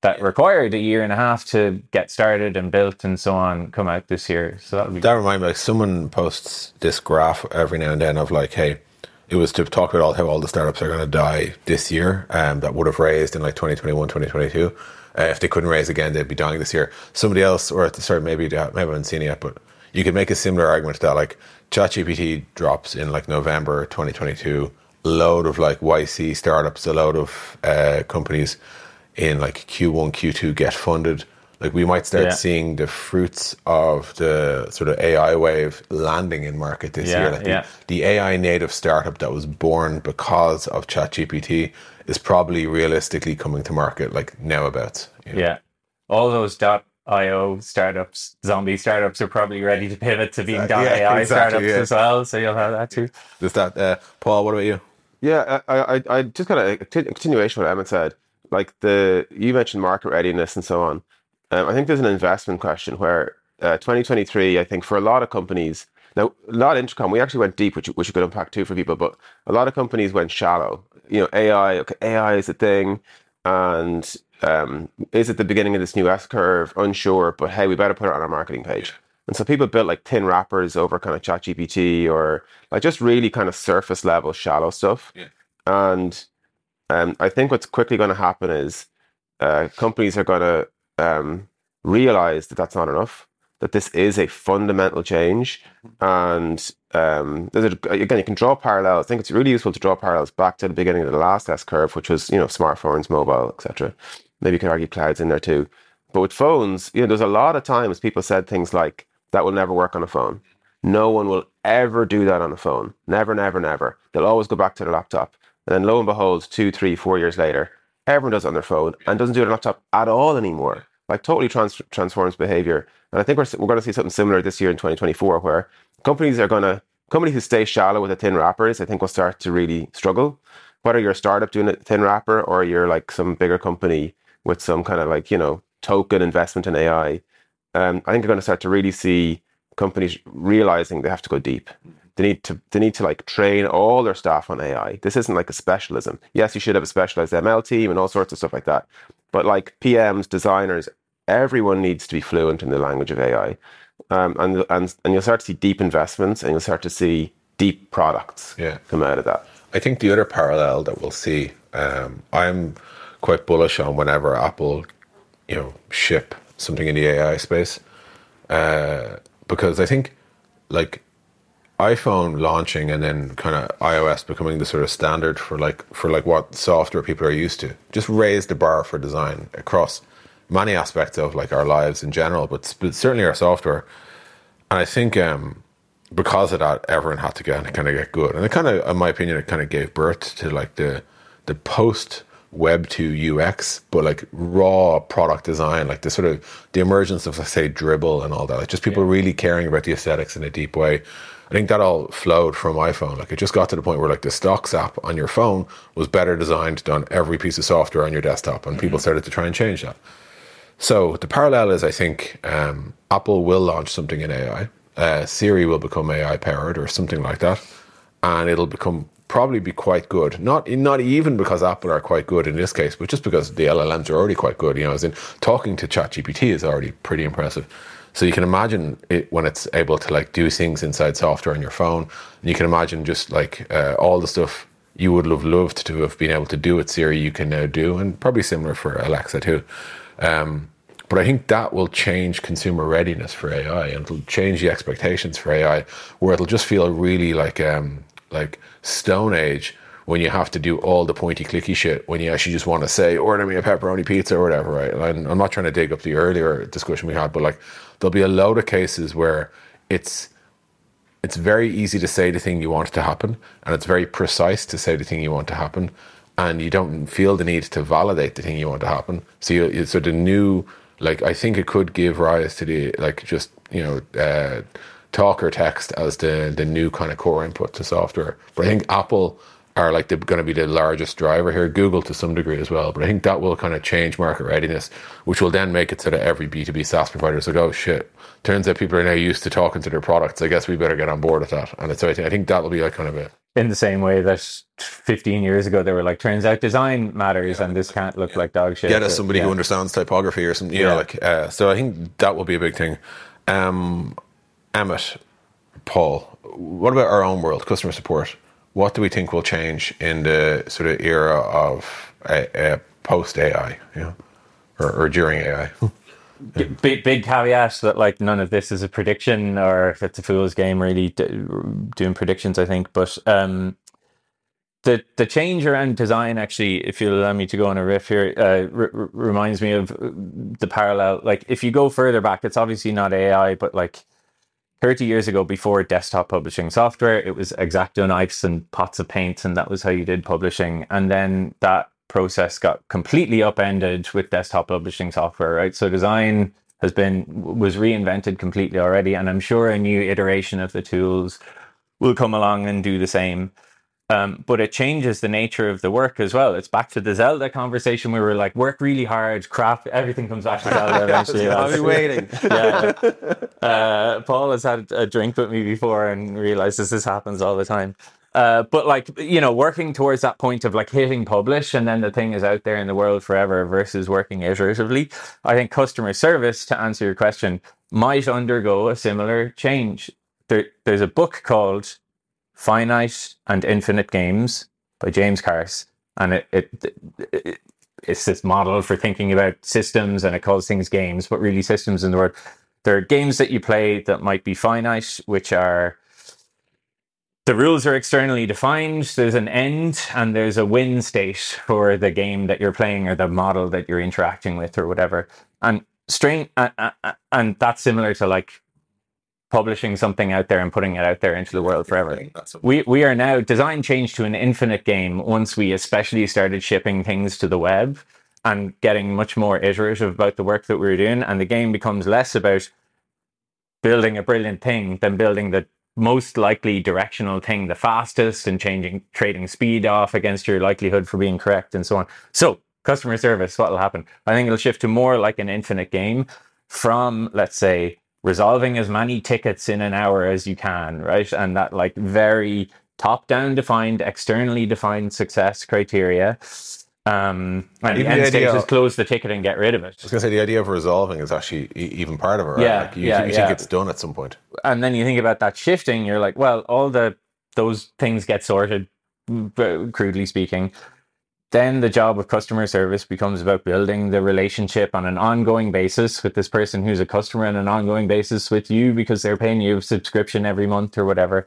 that required a year and a half to get started and built and so on come out this year. So that reminds me, like someone posts this graph every now and then of like, hey, it was to talk about how all the startups are going to die this year, that would have raised in like 2021, 2022. If they couldn't raise again, they'd be dying this year. Somebody else, or at the start, maybe I haven't seen it yet, but you could make a similar argument to that. Like ChatGPT drops in like November 2022, a load of like YC startups, a load of companies in like Q1, Q2 get funded. Like we might start seeing the fruits of the sort of AI wave landing in market this year. Like the AI native startup that was born because of ChatGPT is probably realistically coming to market like now about. You know? Yeah. All those .io startups, zombie startups are probably ready to pivot to being .ai startups as well. So you'll have that too. There's that. Paul, what about you? Yeah, I just kind of a continuation of what Emmett said. Like you mentioned market readiness and so on. I think there's an investment question where 2023, I think for a lot of companies, now a lot of Intercom, we actually went deep, which we could unpack too for people, but a lot of companies went shallow. You know, AI is a thing, and is it the beginning of this new S curve? Unsure, but hey, we better put it on our marketing page. And so people built like thin wrappers over kind of ChatGPT or like just really kind of surface level, shallow stuff. Yeah. And I think what's quickly going to happen is companies are going to realize that that's not enough, that this is a fundamental change. And again, you can draw parallels. I think it's really useful to draw parallels back to the beginning of the last S curve, which was, smartphones, mobile, etc. Maybe you can argue clouds in there too. But with phones, there's a lot of times people said things like, that will never work on a phone. No one will ever do that on a phone. Never, never, never. They'll always go back to their laptop. And then lo and behold, 2, 3, 4 years later, everyone does it on their phone and doesn't do it on a laptop at all anymore. Like totally transforms behavior. And I think we're going to see something similar this year in 2024, where companies who stay shallow with the thin wrappers, I think will start to really struggle. Whether you're a startup doing a thin wrapper or you're like some bigger company with some kind of like, token investment in AI, I think you're going to start to really see companies realizing they have to go deep. They need to like train all their staff on AI. This isn't like a specialism. Yes, you should have a specialized ML team and all sorts of stuff like that. But like PMs, designers, everyone needs to be fluent in the language of AI. And you'll start to see deep investments and you'll start to see deep products come out of that. I think the other parallel that we'll see, I'm quite bullish on whenever Apple, ship something in the AI space, because I think like iPhone launching and then kind of iOS becoming the sort of standard for what software people are used to just raised the bar for design across many aspects of like our lives in general, but certainly our software. And I think because of that, everyone had to get good. And it kind of, in my opinion, it kind of gave birth to like the post Web 2 UX, but like raw product design, like the emergence of, let's say, Dribbble and all that, like just people really caring about the aesthetics in a deep way. I think that all flowed from iPhone. Like it just got to the point where like the Stocks app on your phone was better designed than every piece of software on your desktop, and people started to try and change that. So the parallel is, I think Apple will launch something in AI. Siri will become AI powered or something like that, and it'll probably be quite good. Not even because Apple are quite good in this case, but just because the LLMs are already quite good. As in talking to ChatGPT is already pretty impressive. So you can imagine it when it's able to like do things inside software on your phone. And you can imagine just like all the stuff you would have loved to have been able to do with Siri, you can now do, and probably similar for Alexa too. But I think that will change consumer readiness for AI, and it'll change the expectations for AI, where it'll just feel really like Stone Age, when you have to do all the pointy clicky shit when you actually just want to say, order me a pepperoni pizza or whatever, right? And I'm not trying to dig up the earlier discussion we had, but like there'll be a load of cases where it's very easy to say the thing you want to happen, and it's very precise to say the thing you want to happen, and you don't feel the need to validate the thing you want to happen. So the new, like, I think it could give rise to the like just talk or text as the new kind of core input to software. But I think Apple are like going to be the largest driver here. Google to some degree as well, but I think that will kind of change market readiness, which will then make it so that every B2B SaaS provider is like, oh shit, turns out people are now used to talking to their products. I guess we better get on board with that. And so I think that will be like kind of a, in the same way that 15 years ago they were like, turns out design matters, and this can't look like dog shit. Get us somebody who understands typography or something, you know, like, so I think that will be a big thing. Emmett, Paul, what about our own world, customer support? What do we think will change in the sort of era of post AI, you know, or during AI? Big caveat that like none of this is a prediction, or if it's a fool's game really doing predictions, I think. But the change around design, actually, if you'll allow me to go on a riff here, reminds me of the parallel. Like if you go further back, it's obviously not AI, but like 30 years ago, before desktop publishing software, it was X-Acto knives and pots of paint, and that was how you did publishing. And then that process got completely upended with desktop publishing software, right? So design was reinvented completely already, and I'm sure a new iteration of the tools will come along and do the same. But it changes the nature of the work as well. It's back to the Zelda conversation. We were like, work really hard, crap, everything comes back to Zelda eventually. I'll be waiting. Paul has had a drink with me before and realizes this happens all the time. But like, you know, working towards that point of like hitting publish and then the thing is out there in the world forever versus working iteratively, I think customer service, to answer your question, might undergo a similar change. There's a book called Finite and Infinite Games by James Carse, and it's this model for thinking about systems, and it calls things games, but really systems in the word. There are games that you play that might be finite, which are the rules are externally defined. There's an end and there's a win state for the game that you're playing or the model that you're interacting with or whatever. And and that's similar to like publishing something out there and putting it out there into the world forever. We are now, design changed to an infinite game once we especially started shipping things to the web and getting much more iterative about the work that we were doing. And the game becomes less about building a brilliant thing than building the most likely directional thing the fastest and trading speed off against your likelihood for being correct and so on. So customer service, what will happen? I think it'll shift to more like an infinite game from, let's say, resolving as many tickets in an hour as you can, right? And that like very top-down defined, externally defined success criteria. And the end state is close the ticket and get rid of it. I was going to say, the idea of resolving is actually even part of it, right? Yeah, like you think it's done at some point. And then you think about that shifting, you're like, well, all those things get sorted, crudely speaking. Then the job of customer service becomes about building the relationship on an ongoing basis with this person who's a customer, on an ongoing basis with you because they're paying you a subscription every month or whatever.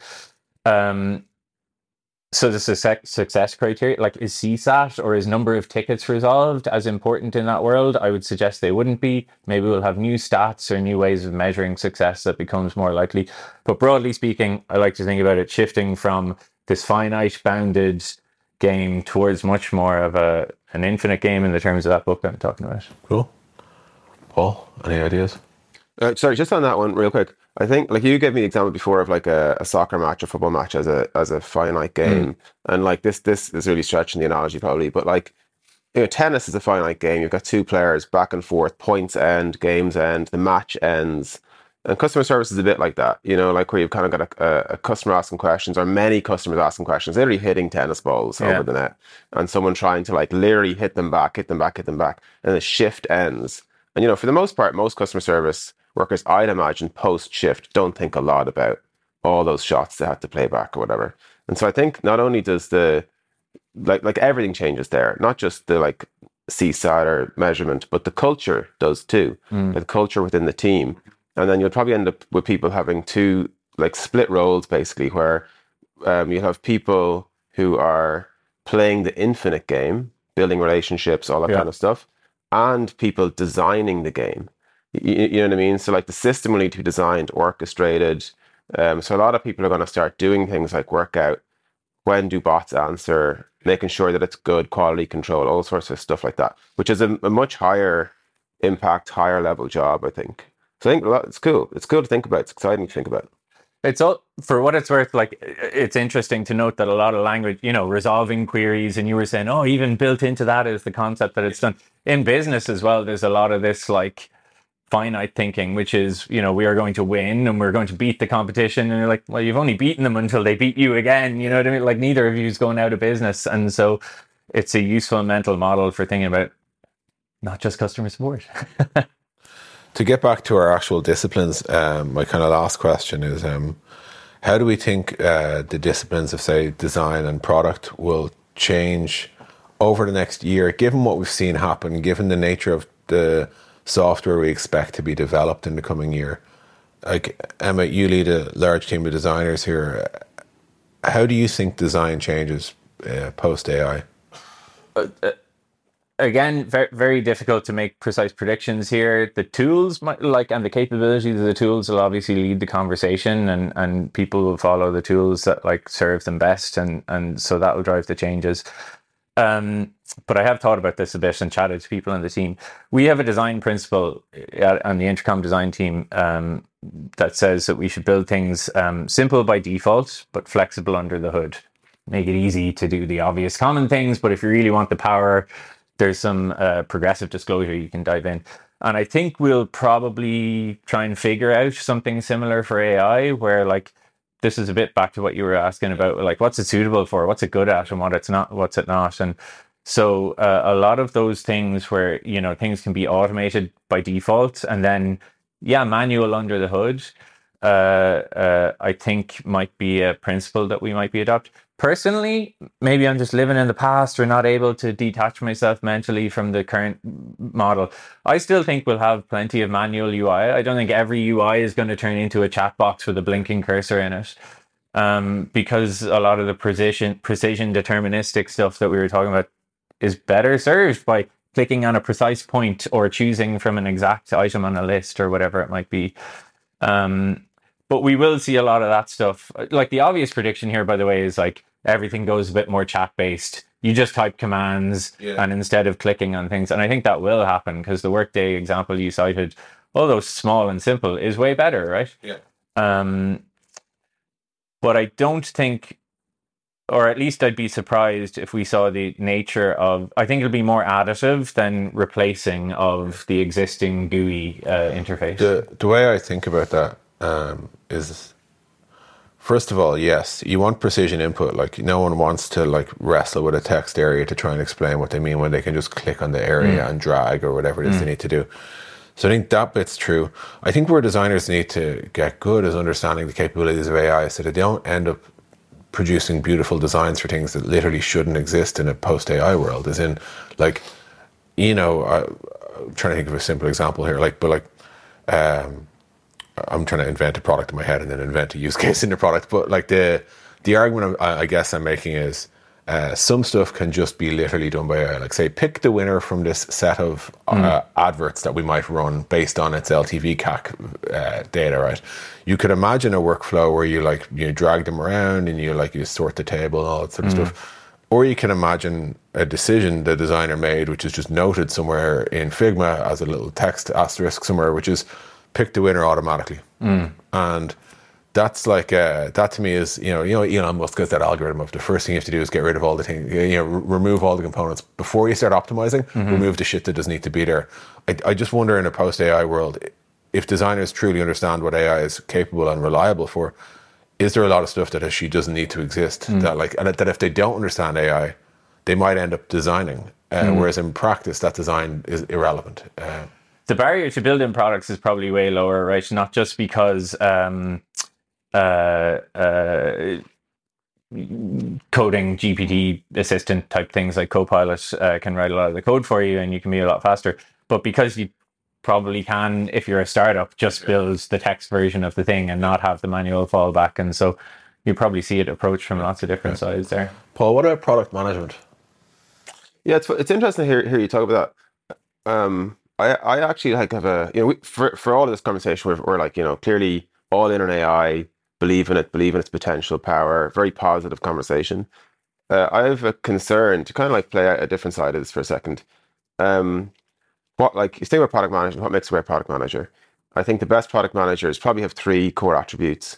So the success criteria, like is CSAT or is number of tickets resolved as important in that world? I would suggest they wouldn't be. Maybe we'll have new stats or new ways of measuring success that becomes more likely. But broadly speaking, I like to think about it shifting from this finite bounded game towards much more of an infinite game in the terms of that book I'm talking about. Cool. Paul, any ideas? Sorry, just on that one real quick. I think like you gave me the example before of like a soccer match or football match as a finite game. And like this is really stretching the analogy probably, but like, you know, tennis is a finite game. You've got two players back and forth, points end, games end, the match ends. And customer service is a bit like that, you know, like where you've kind of got a customer asking questions or many customers asking questions, literally hitting tennis balls over the net, and someone trying to like literally hit them back, and the shift ends. And, you know, for the most part, most customer service workers, I'd imagine, post-shift, don't think a lot about all those shots they had to play back or whatever. And so I think not only does the, like everything changes there, not just the like CSAT or measurement, but the culture does too, the culture within the team. And then you'll probably end up with people having two like split roles, basically, where you have people who are playing the infinite game, building relationships, all that kind of stuff, and people designing the game. You know what I mean? So like the system will need to be designed, orchestrated. So a lot of people are going to start doing things like work out when do bots answer, making sure that it's good quality control, all sorts of stuff like that, which is a much higher impact, higher level job, I think. So I think it's cool. It's cool to think about. It's exciting to think about. It's all for what it's worth. Like, it's interesting to note that a lot of language, resolving queries, and you were saying, oh, even built into that is the concept that it's done in business as well. There's a lot of this like finite thinking, which is, we are going to win and we're going to beat the competition. And you're like, well, you've only beaten them until they beat you again. You know what I mean? Like, neither of you is going out of business. And so it's a useful mental model for thinking about not just customer support. To get back to our actual disciplines, my kind of last question is, how do we think the disciplines of, say, design and product will change over the next year, given what we've seen happen, given the nature of the software we expect to be developed in the coming year? Like, Emma, you lead a large team of designers here. How do you think design changes post AI? Again, very, very difficult to make precise predictions here. The tools and the capabilities of the tools will obviously lead the conversation, and people will follow the tools that like serve them best, and so that will drive the changes. But I have thought about this a bit and chatted to people on the team. We have a design principle on the Intercom design team that says that we should build things simple by default, but flexible under the hood. Make it easy to do the obvious common things, but if you really want the power, there's some progressive disclosure you can dive in. And I think we'll probably try and figure out something similar for AI, where like, this is a bit back to what you were asking about, like, what's it suitable for, what's it good at, and what's it not. And so a lot of those things where, things can be automated by default, and then, manual under the hood, I think might be a principle that we might be adopt. Personally, maybe I'm just living in the past or not able to detach myself mentally from the current model. I still think we'll have plenty of manual UI. I don't think every UI is going to turn into a chat box with a blinking cursor in it, because a lot of the precision deterministic stuff that we were talking about is better served by clicking on a precise point or choosing from an exact item on a list or whatever it might be. But we will see a lot of that stuff. Like, the obvious prediction here, by the way, is like everything goes a bit more chat-based. You just type commands, and instead of clicking on things. And I think that will happen, because the Workday example you cited, although small and simple, is way better, right? Yeah. But I don't think, or at least I'd be surprised if we saw the nature of, I think it'll be more additive than replacing of the existing GUI interface. The way I think about that is, first of all, yes, you want precision input. Like, no one wants to like wrestle with a text area to try and explain what they mean when they can just click on the area and drag or whatever it is they need to do. So I think that bit's true. I think where designers need to get good is understanding the capabilities of AI, so that they don't end up producing beautiful designs for things that literally shouldn't exist in a post-AI world. As in, like, I'm trying to think of a simple example here, I'm trying to invent a product in my head and then invent a use case in the product. But like, the argument I guess I'm making is, some stuff can just be literally done by AI. Like, say, pick the winner from this set of adverts that we might run based on its LTV CAC data, right? You could imagine a workflow where you drag them around and you sort the table and all that sort of stuff. Or you can imagine a decision the designer made, which is just noted somewhere in Figma as a little text asterisk somewhere, which is pick the winner automatically. And that's like, that to me is, Elon Musk has that algorithm of the first thing you have to do is get rid of all the things, remove all the components before you start optimizing, remove the shit that doesn't need to be there. I just wonder, in a post-AI world, if designers truly understand what AI is capable and reliable for, is there a lot of stuff that actually doesn't need to exist, and that if they don't understand AI, they might end up designing, whereas in practice that design is irrelevant. The barrier to building products is probably way lower, right? Not just because coding GPT assistant type things like Copilot can write a lot of the code for you and you can be a lot faster, but because you probably can, if you're a startup, just build the text version of the thing and not have the manual fallback. And so you probably see it approached from lots of different sides there. Paul, what about product management? Yeah, it's interesting to hear you talk about that. I actually have a, for all of this conversation, we're like, clearly all in on AI, believe in its potential power, very positive conversation. I have a concern to kind of like play out a different side of this for a second. You think about product management, what makes a great product manager? I think the best product managers probably have three core attributes.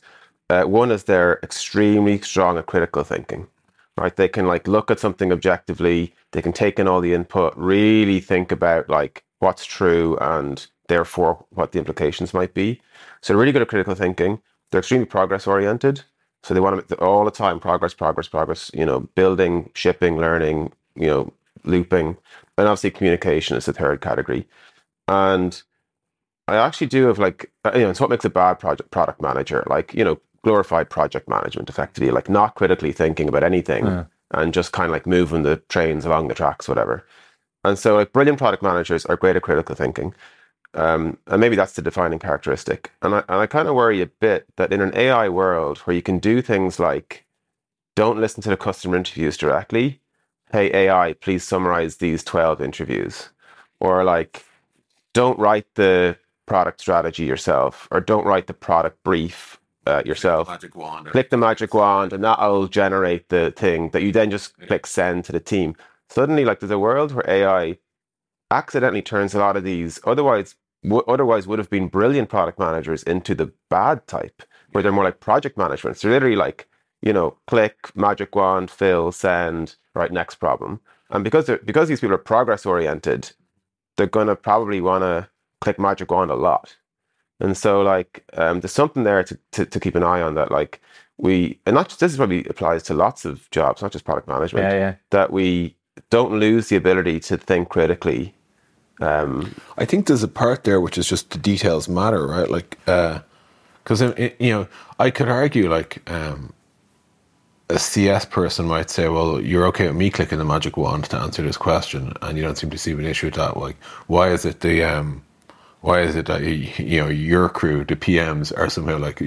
One is they're extremely strong at critical thinking, right? They can like look at something objectively. They can take in all the input, really think about like what's true and therefore what the implications might be. So they're really good at critical thinking. They're extremely progress oriented. So they want to make all the time progress, progress, progress, building, shipping, learning, looping. And obviously communication is the third category. And I actually do have like, it's what makes a bad product manager, like, glorified project management, effectively, like not critically thinking about anything and just kind of like moving the trains along the tracks, whatever. And so like brilliant product managers are great at critical thinking. And maybe that's the defining characteristic. And I kind of worry a bit that in an AI world where you can do things like don't listen to the customer interviews directly. Hey, AI, please summarize these 12 interviews. Or like, don't write the product strategy yourself, or don't write the product brief yourself. Click the magic wand, and that'll generate the thing that you then just click send to the team. Suddenly, like there's a world where AI accidentally turns a lot of these otherwise would have been brilliant product managers into the bad type, where they're more like project management. So literally like, click, magic wand, fill, send, right, next problem. And because these people are progress oriented, they're gonna probably want to click magic wand a lot. And so like there's something there to keep an eye on, that like and not just, this probably applies to lots of jobs, not just product management, that we don't lose the ability to think critically. I think there's a part there which is just the details matter, right? Like, because I could argue like a CS person might say, well, you're okay with me clicking the magic wand to answer this question, and you don't seem to see an issue with that. Like, why is it that your crew, the PMs, are somehow like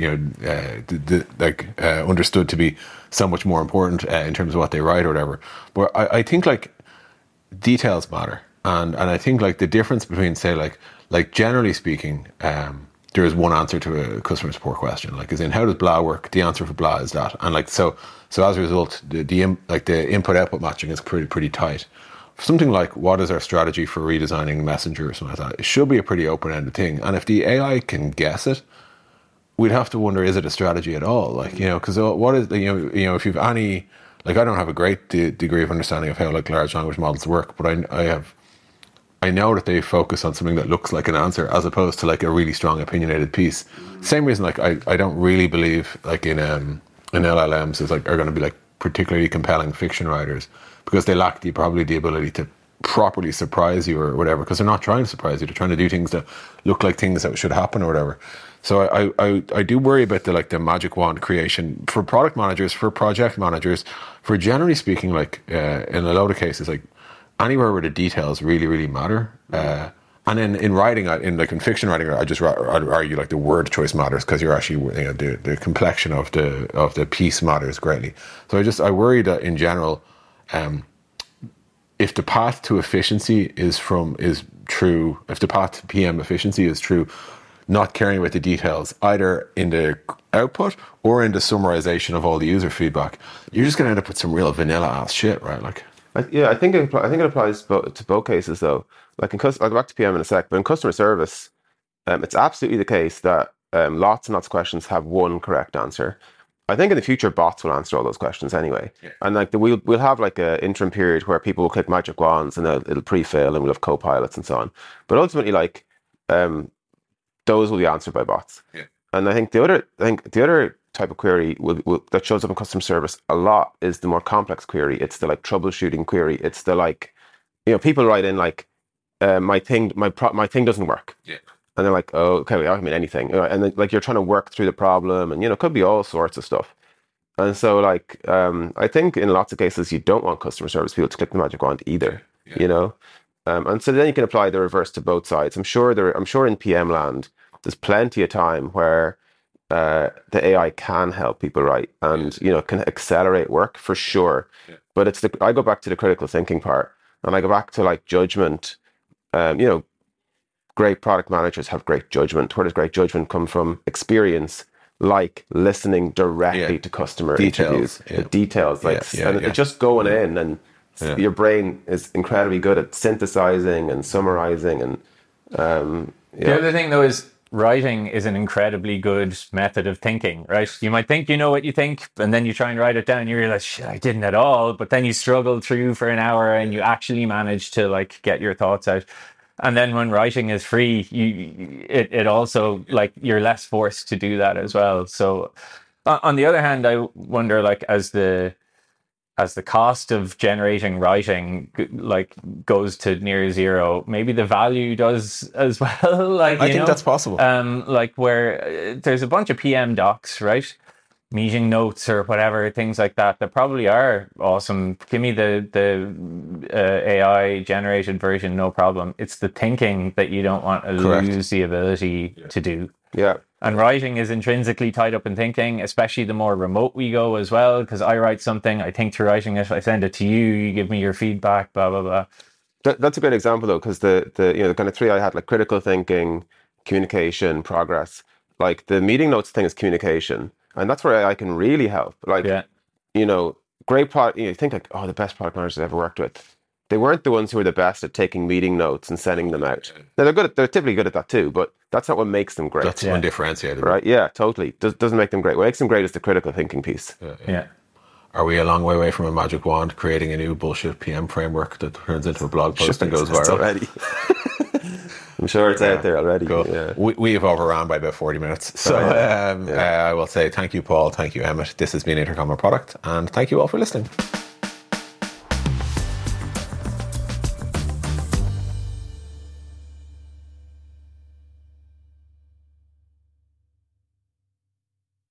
understood to be so much more important in terms of what they write or whatever? But I think like details matter, and I think like the difference between, say, like generally speaking, there is one answer to a customer support question, like as in how does blah work? The answer for blah is that, and like so as a result, the input output matching is pretty tight. Something like what is our strategy for redesigning Messenger or something like that, it should be a pretty open-ended thing. And if the AI can guess it, we'd have to wonder, is it a strategy at all? Like, because what is, if you've any, like, I don't have a great degree of understanding of how like large language models work, but I know that they focus on something that looks like an answer as opposed to like a really strong opinionated piece. Same reason, like I don't really believe like in LLMs are going to be like particularly compelling fiction writers, because they lack probably the ability to properly surprise you or whatever, because they're not trying to surprise you. They're trying to do things that look like things that should happen or whatever. So I do worry about the magic wand creation for product managers, for project managers, for generally speaking, like in a load of cases, like anywhere where the details really, really matter. And in writing, in fiction writing, I'd argue like the word choice matters, because you're actually the complexion of the piece matters greatly. So I worry that in general, if the path to efficiency is true, if the path to PM efficiency is true, not caring about the details either in the output or in the summarization of all the user feedback, you're just going to end up with some real vanilla ass shit, right? Like, I think it applies to both cases though. Like I'll go back to PM in a sec, but in customer service, it's absolutely the case that lots and lots of questions have one correct answer. I think in the future, bots will answer all those questions anyway. Yeah. And like we'll have like an interim period where people will click magic wands and it'll pre-fill, and we'll have co-pilots and so on. But ultimately, like those will be answered by bots. Yeah. And I think the other type of query that shows up in customer service a lot is the more complex query. It's the like troubleshooting query. It's the like, people write in like, my thing doesn't work. Yeah. And they're like, oh, okay, I mean anything. And then, like, you're trying to work through the problem, and, it could be all sorts of stuff. And so, like, I think in lots of cases, you don't want customer service people to click the magic wand either, and so then you can apply the reverse to both sides. I'm sure in PM land, there's plenty of time where the AI can help people write and, can accelerate work for sure. Yeah. But I go back to the critical thinking part, and I go back to like judgment, great product managers have great judgment. Where does great judgment come from? Experience, like listening directly to customer interviews, the details, it's just going in, and your brain is incredibly good at synthesizing and summarizing. And the other thing though is writing is an incredibly good method of thinking, right? You might think you know what you think, and then you try and write it down, and you realize, shit, I didn't at all. But then you struggle through for an hour, and you actually manage to like get your thoughts out. And then when writing is free, it also like you're less forced to do that as well. So on the other hand, I wonder like as the cost of generating writing like goes to near zero, maybe the value does as well. Like I think that's possible. Like where there's a bunch of PM docs, right? Meeting notes or whatever, things like that probably are awesome. Give me the AI generated version, no problem. It's the thinking that you don't want to lose the ability to do. Yeah. And writing is intrinsically tied up in thinking, especially the more remote we go as well, because I write something, I think through writing it, I send it to you, you give me your feedback, blah, blah, blah. That's a great example though, because the kind of three I had, like critical thinking, communication, progress. Like the meeting notes thing is communication. And that's where AI can really help. Like, great product, you think like, oh, the best product managers I've ever worked with. They weren't the ones who were the best at taking meeting notes and sending them out. Now they're typically good at that too, but that's not what makes them great. That's undifferentiated. Right? Yeah, totally. Doesn't make them great. What makes them great is the critical thinking piece. Yeah. Are we a long way away from a magic wand creating a new bullshit PM framework that turns into a blog post and goes viral? Already. I'm sure it's out there already. Cool. Yeah. We have overrun by about 40 minutes. So I will say thank you, Paul. Thank you, Emmett. This has been Intercom, a product. And thank you all for listening.